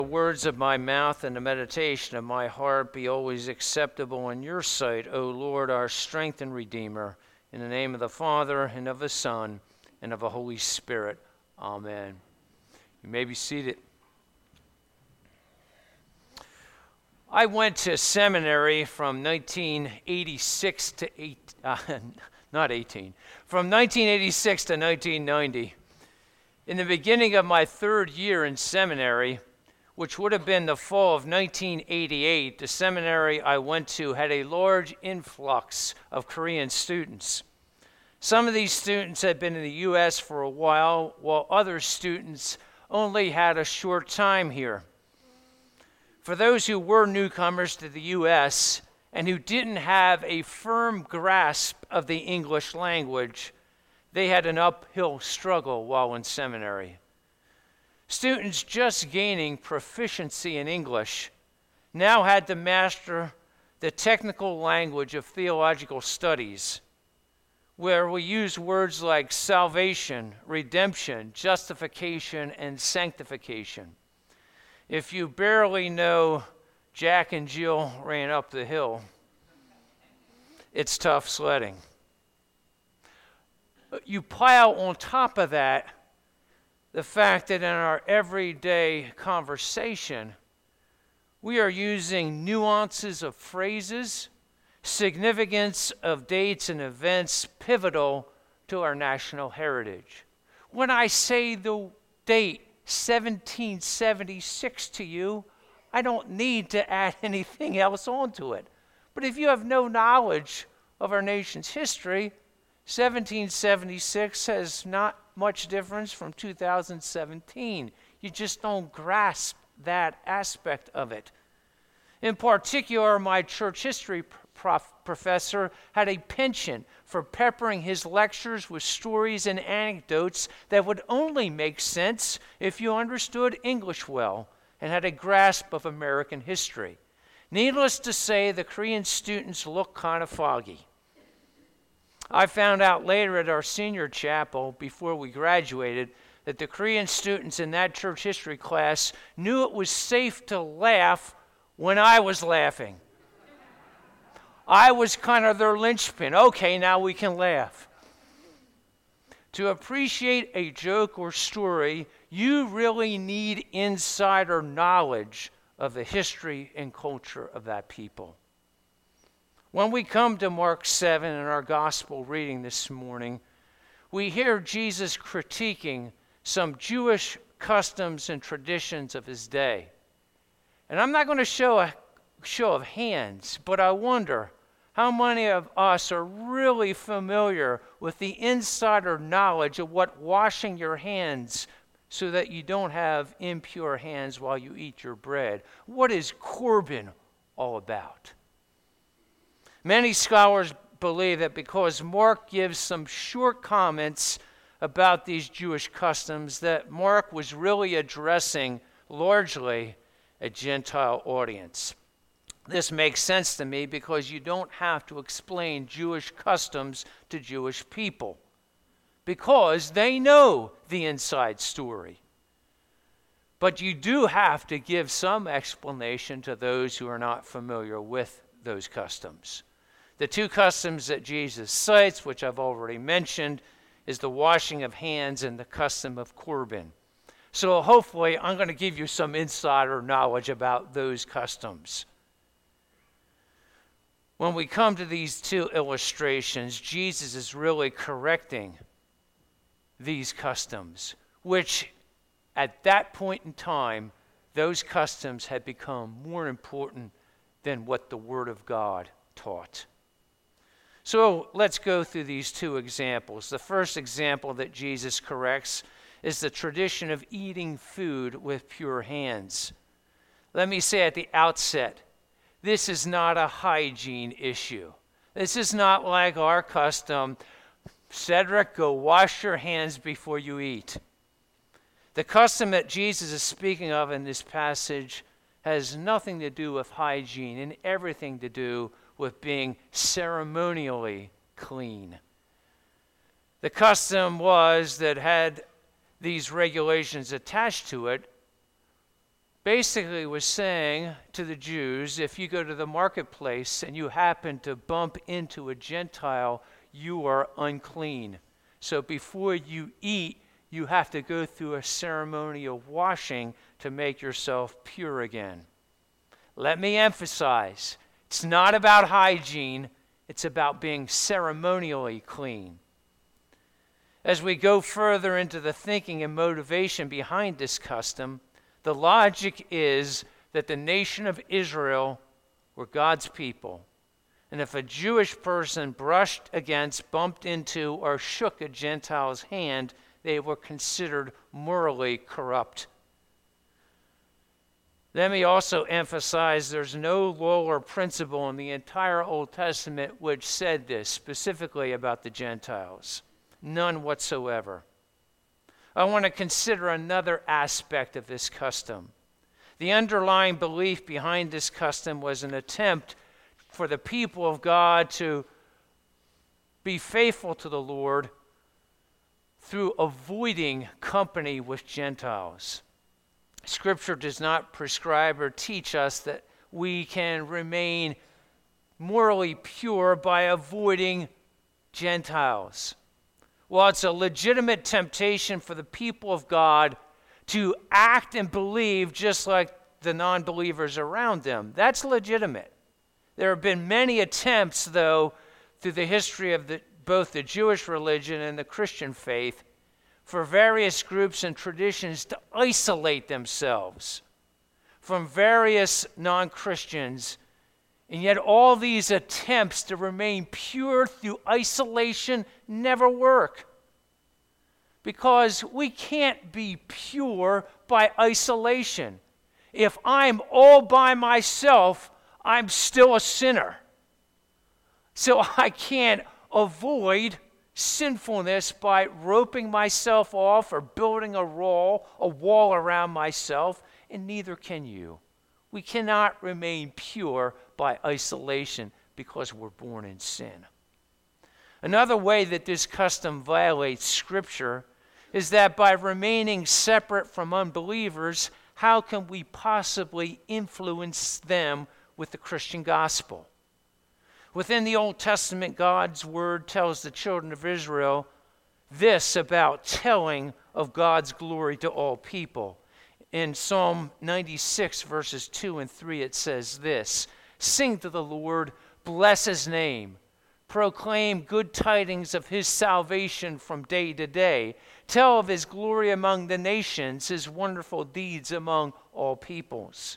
The words of my mouth and the meditation of my heart be always acceptable in your sight, O Lord, our strength and Redeemer. In the name of the Father, and of the Son, and of the Holy Spirit. Amen. You may be seated. I went to seminary from 1986 to from 1986 to 1990. In the beginning of my third year in seminary, which would have been the fall of 1988, the seminary I went to had a large influx of Korean students. Some of these students had been in the U.S. for a while other students only had a short time here. For those who were newcomers to the U.S. and who didn't have a firm grasp of the English language, they had an uphill struggle while in seminary. Students just gaining proficiency in English now had to master the technical language of theological studies, where we use words like salvation, redemption, justification, and sanctification. If you barely know Jack and Jill ran up the hill, it's tough sledding. You pile on top of that the fact that in our everyday conversation, we are using nuances of phrases, significance of dates and events pivotal to our national heritage. When I say the date 1776 to you, I don't need to add anything else onto it. But if you have no knowledge of our nation's history, 1776 has not much difference from 2017. You just don't grasp that aspect of it. In particular, my church history professor had a penchant for peppering his lectures with stories and anecdotes that would only make sense if you understood English well and had a grasp of American history. Needless to say, the Korean students looked kind of foggy. I found out later at our senior chapel, before we graduated, that the Korean students in that church history class knew it was safe to laugh when I was laughing. I was kind of their linchpin. Okay, now we can laugh. To appreciate a joke or story, you really need insider knowledge of the history and culture of that people. When we come to Mark 7 in our gospel reading this morning, we hear Jesus critiquing some Jewish customs and traditions of his day. And I'm not going to show a show of hands, but I wonder how many of us are really familiar with the insider knowledge of what washing your hands so that you don't have impure hands while you eat your bread. What is Corban all about? Many scholars believe that because Mark gives some short comments about these Jewish customs, that Mark was really addressing largely a Gentile audience. This makes sense to me because you don't have to explain Jewish customs to Jewish people because they know the inside story. But you do have to give some explanation to those who are not familiar with those customs. The two customs that Jesus cites, which I've already mentioned, is the washing of hands and the custom of Corban. So hopefully I'm going to give you some insider knowledge about those customs. When we come to these two illustrations, Jesus is really correcting these customs, which at that point in time, those customs had become more important than what the Word of God taught. So let's go through these two examples. The first example that Jesus corrects is the tradition of eating food with pure hands. Let me say at the outset, this is not a hygiene issue. This is not like our custom, Cedric, go wash your hands before you eat. The custom that Jesus is speaking of in this passage has nothing to do with hygiene and everything to do with being ceremonially clean. The custom was that had these regulations attached to it basically was saying to the Jews, if you go to the marketplace and you happen to bump into a Gentile, you are unclean. So before you eat, you have to go through a ceremonial washing to make yourself pure again. Let me emphasize, it's not about hygiene, it's about being ceremonially clean. As we go further into the thinking and motivation behind this custom, the logic is that the nation of Israel were God's people. And if a Jewish person brushed against, bumped into, or shook a Gentile's hand, they were considered morally corrupt. Let me also emphasize there's no law or principle in the entire Old Testament which said this specifically about the Gentiles. None whatsoever. I want to consider another aspect of this custom. The underlying belief behind this custom was an attempt for the people of God to be faithful to the Lord through avoiding company with Gentiles. Scripture does not prescribe or teach us that we can remain morally pure by avoiding Gentiles. While it's a legitimate temptation for the people of God to act and believe just like the non-believers around them, that's legitimate. There have been many attempts, though, through the history of both the Jewish religion and the Christian faith, for various groups and traditions to isolate themselves from various non-Christians. And yet all these attempts to remain pure through isolation never work. Because we can't be pure by isolation. If I'm all by myself, I'm still a sinner. So I can't avoid sinfulness by roping myself off or building a wall around myself, and neither can you. We cannot remain pure by isolation because we're born in sin. Another way that this custom violates Scripture is that by remaining separate from unbelievers, how can we possibly influence them with the Christian gospel? Within the Old Testament, God's word tells the children of Israel this about telling of God's glory to all people. In Psalm 96, verses 2 and 3, it says this: "Sing to the Lord, bless his name. Proclaim good tidings of his salvation from day to day. Tell of his glory among the nations, his wonderful deeds among all peoples."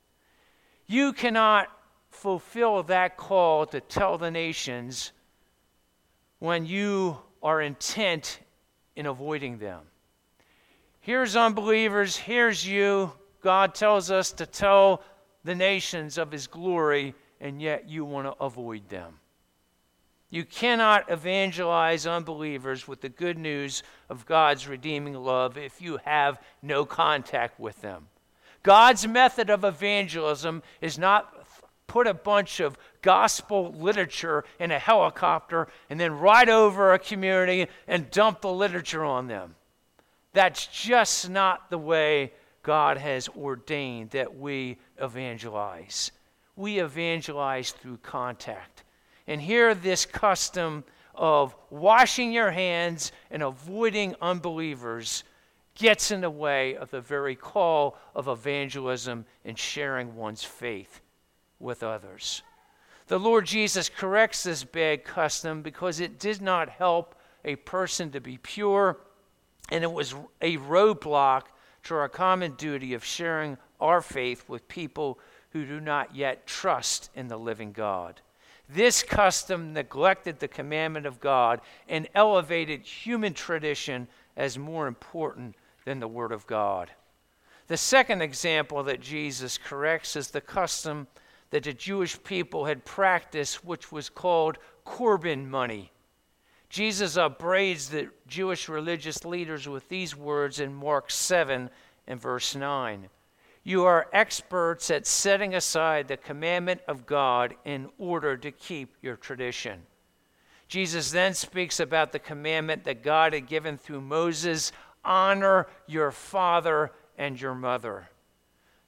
You cannot fulfill that call to tell the nations when you are intent in avoiding them. Here's unbelievers, here's you. God tells us to tell the nations of his glory, and yet you want to avoid them. You cannot evangelize unbelievers with the good news of God's redeeming love if you have no contact with them. God's method of evangelism is not put a bunch of gospel literature in a helicopter and then ride over a community and dump the literature on them. That's just not the way God has ordained that we evangelize. We evangelize through contact. And here this custom of washing your hands and avoiding unbelievers gets in the way of the very call of evangelism and sharing one's faith with others. The Lord Jesus corrects this bad custom because it did not help a person to be pure, and it was a roadblock to our common duty of sharing our faith with people who do not yet trust in the living God. This custom neglected the commandment of God and elevated human tradition as more important than the Word of God. The second example that Jesus corrects is the custom that the Jewish people had practiced, which was called Corban money. Jesus upbraids the Jewish religious leaders with these words in Mark 7 and verse 9. "You are experts at setting aside the commandment of God in order to keep your tradition." Jesus then speaks about the commandment that God had given through Moses: honor your father and your mother.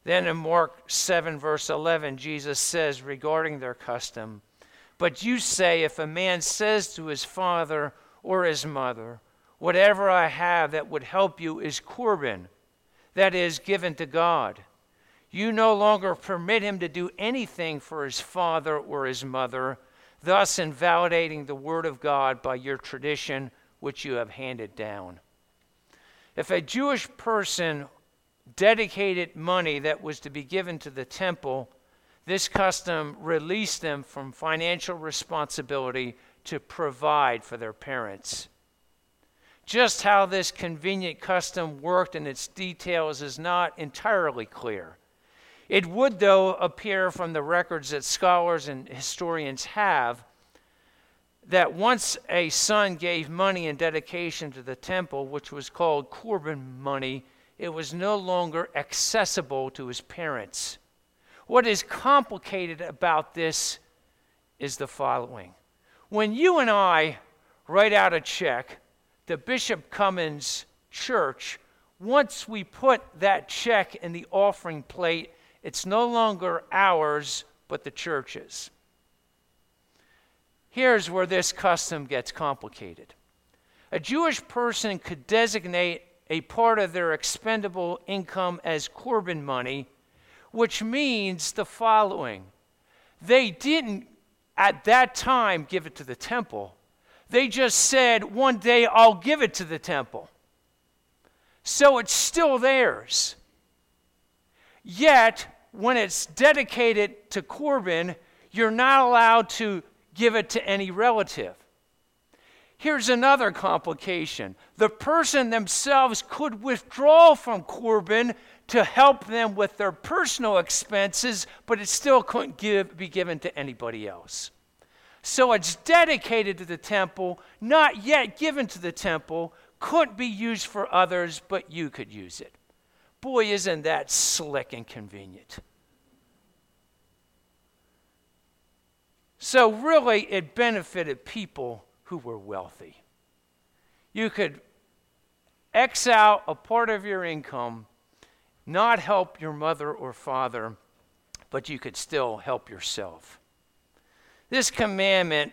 Then in Mark 7, verse 11, Jesus says regarding their custom, "But you say, if a man says to his father or his mother, 'Whatever I have that would help you is Corban,' that is, given to God, you no longer permit him to do anything for his father or his mother, thus invalidating the word of God by your tradition which you have handed down." If a Jewish person dedicated money that was to be given to the temple, this custom released them from financial responsibility to provide for their parents. Just how this convenient custom worked in its details is not entirely clear. It would, though, appear from the records that scholars and historians have that once a son gave money in dedication to the temple, which was called Corban money, it was no longer accessible to his parents. What is complicated about this is the following. When you and I write out a check to Bishop Cummins Church, once we put that check in the offering plate, it's no longer ours, but the church's. Here's where this custom gets complicated. A Jewish person could designate a part of their expendable income as Corban money, which means the following. They didn't, at that time, give it to the temple. They just said, one day I'll give it to the temple. So it's still theirs. Yet, when it's dedicated to Corban, you're not allowed to give it to any relative. Here's another complication. The person themselves could withdraw from Corban to help them with their personal expenses, but it still couldn't be given to anybody else. So it's dedicated to the temple, not yet given to the temple, couldn't be used for others, but you could use it. Boy, isn't that slick and convenient. So really, it benefited people who were wealthy. You could X out a part of your income, not help your mother or father, but you could still help yourself. This commandment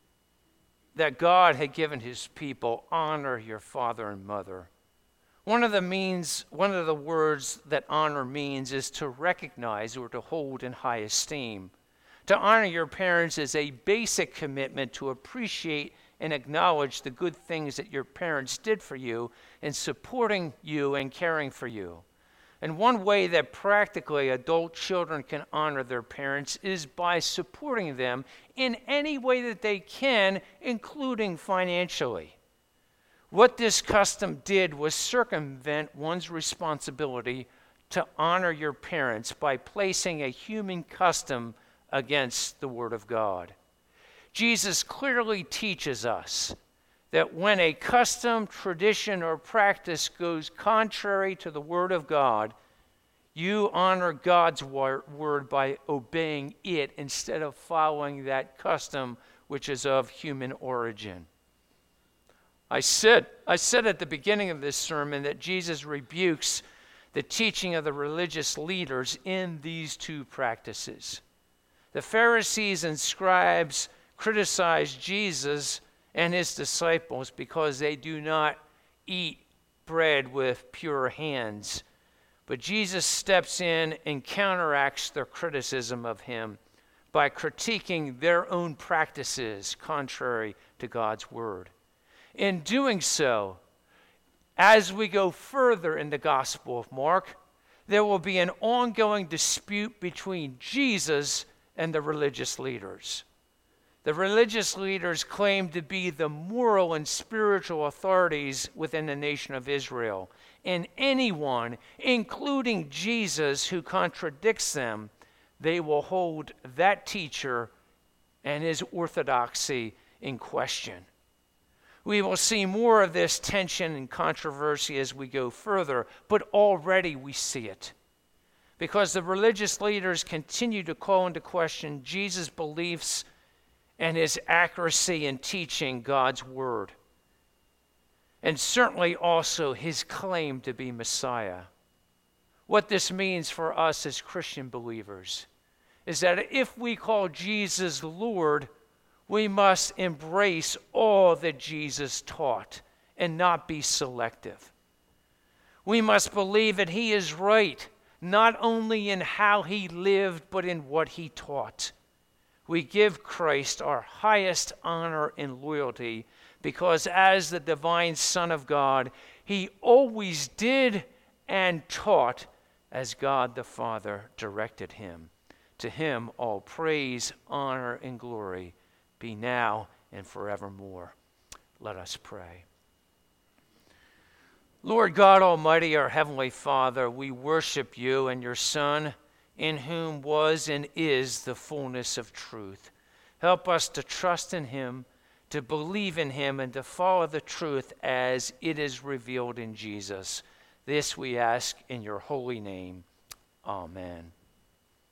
that God had given his people, honor your father and mother. One of the words that honor means is to recognize or to hold in high esteem. To honor your parents is a basic commitment to appreciate and acknowledge the good things that your parents did for you in supporting you and caring for you. And one way that practically adult children can honor their parents is by supporting them in any way that they can, including financially. What this custom did was circumvent one's responsibility to honor your parents by placing a human custom against the Word of God. Jesus clearly teaches us that when a custom, tradition, or practice goes contrary to the Word of God, you honor God's word by obeying it instead of following that custom which is of human origin. I said at the beginning of this sermon that Jesus rebukes the teaching of the religious leaders in these two practices. The Pharisees and scribes criticized Jesus and his disciples because they do not eat bread with pure hands. But Jesus steps in and counteracts their criticism of him by critiquing their own practices contrary to God's word. In doing so, as we go further in the Gospel of Mark, there will be an ongoing dispute between Jesus and the religious leaders. The religious leaders claim to be the moral and spiritual authorities within the nation of Israel. And anyone, including Jesus, who contradicts them, they will hold that teacher and his orthodoxy in question. We will see more of this tension and controversy as we go further, but already we see it. Because the religious leaders continue to call into question Jesus' beliefs and his accuracy in teaching God's word, and certainly also his claim to be Messiah. what this means for us as Christian believers is that if we call Jesus Lord, we must embrace all that Jesus taught and not be selective. We must believe that he is right, not only in how he lived, but in what he taught. We give Christ our highest honor and loyalty because as the divine Son of God, he always did and taught as God the Father directed him. To him all praise, honor, and glory be now and forevermore. Let us pray. Lord God Almighty, our Heavenly Father, we worship you and your Son, in whom was and is the fullness of truth. Help us to trust in him, to believe in him, and to follow the truth as it is revealed in Jesus. This we ask in your holy name. Amen.